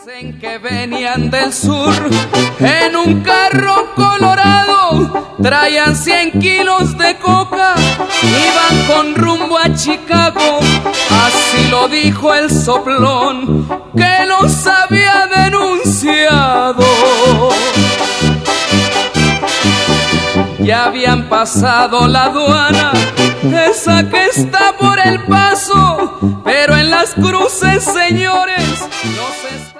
Dicen que venían del sur en un carro colorado, traían 100 kilos de coca, iban con rumbo a Chicago. Así lo dijo el soplón que los había denunciado. Ya habían pasado la aduana, esa que está por El Paso, pero en las cruces, señores, no se